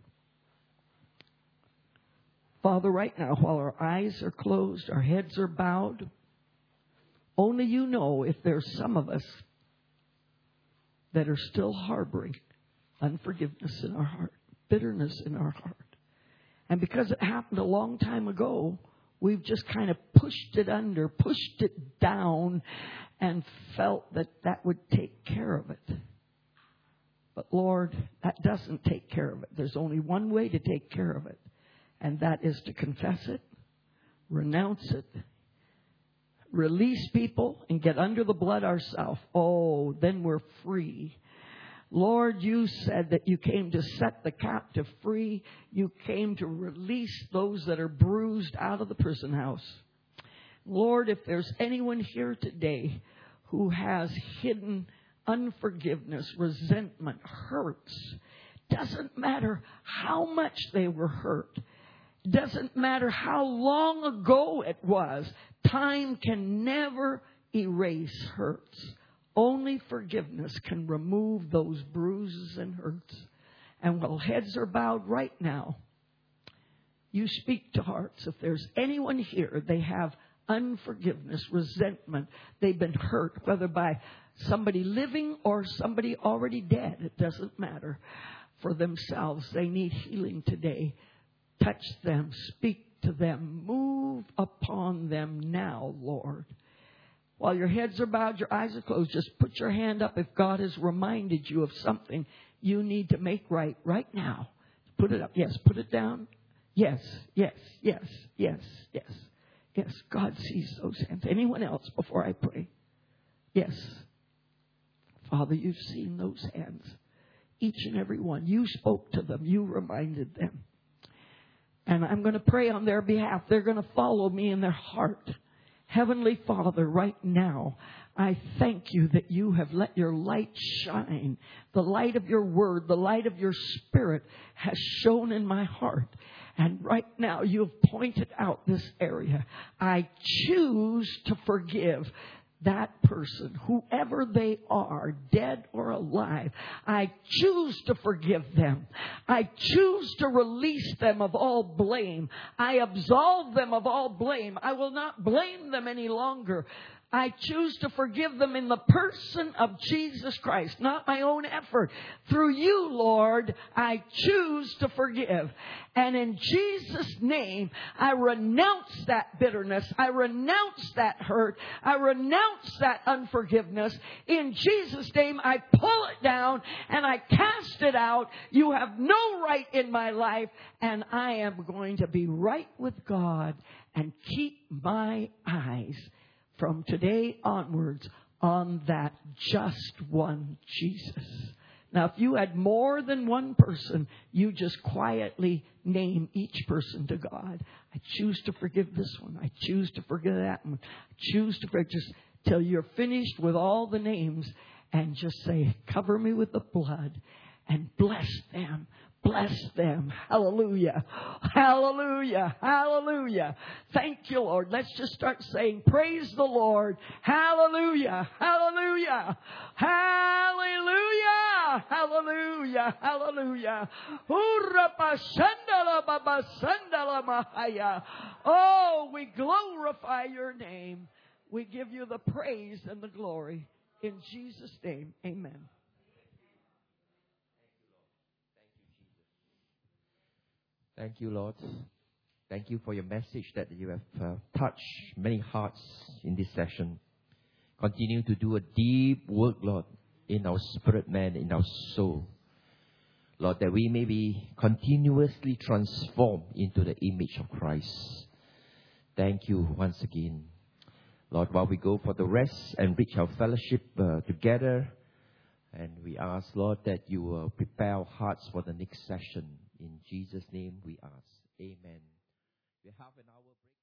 Father, right now, while our eyes are closed, our heads are bowed, only you know if there's some of us that are still harboring unforgiveness in our heart, bitterness in our heart. And because it happened a long time ago, we've just kind of pushed it under, pushed it down, and felt that that would take care of it. But Lord, that doesn't take care of it. There's only one way to take care of it. And that is to confess it, renounce it, release people, and get under the blood ourselves. Oh, then we're free. Lord, you said that you came to set the captive free. You came to release those that are bruised out of the prison house. Lord, if there's anyone here today who has hidden unforgiveness, resentment, hurts. Doesn't matter how much they were hurt. Doesn't matter how long ago it was. Time can never erase hurts. Only forgiveness can remove those bruises and hurts. And while heads are bowed right now, you speak to hearts. If there's anyone here, they have unforgiveness, resentment. They've been hurt, whether by somebody living or somebody already dead. It doesn't matter. For themselves, they need healing today. Touch them. Speak to them. Move upon them now, Lord. While your heads are bowed, your eyes are closed, just put your hand up if God has reminded you of something you need to make right right now. Put it up. Yes, put it down. Yes, yes, yes, yes, yes. Yes, God sees those hands. Anyone else before I pray? Yes. Father, you've seen those hands. Each and every one. You spoke to them. You reminded them. And I'm going to pray on their behalf. They're going to follow me in their heart. Heavenly Father, right now, I thank you that you have let your light shine. The light of your word, the light of your spirit has shone in my heart. And right now you have pointed out this area. I choose to forgive that person, whoever they are, dead or alive. I choose to forgive them. I choose to release them of all blame. I absolve them of all blame. I will not blame them any longer. I choose to forgive them in the person of Jesus Christ, not my own effort. Through you, Lord, I choose to forgive. And in Jesus' name, I renounce that bitterness. I renounce that hurt. I renounce that unforgiveness. In Jesus' name, I pull it down and I cast it out. You have no right in my life, and I am going to be right with God and keep my eyes from today onwards on that just one Jesus. Now, if you had more than one person, you just quietly name each person to God. I choose to forgive this one. I choose to forgive that one. I choose to forgive, just till you're finished with all the names, and just say, cover me with the blood and bless them. Bless them. Hallelujah. Hallelujah. Hallelujah. Thank you, Lord. Let's just start saying, praise the Lord. Hallelujah. Hallelujah. Hallelujah. Hallelujah. Hallelujah. Oh, we glorify your name. We give you the praise and the glory. In Jesus' name, amen. Thank you, Lord. Thank you for your message that you have uh, touched many hearts in this session. Continue to do a deep work, Lord, in our spirit man, in our soul. Lord, that we may be continuously transformed into the image of Christ. Thank you once again. Lord, while we go for the rest and reach our fellowship uh, together, and we ask, Lord, that you will prepare our hearts for the next session. In Jesus' name we ask. Amen. We have an hour break.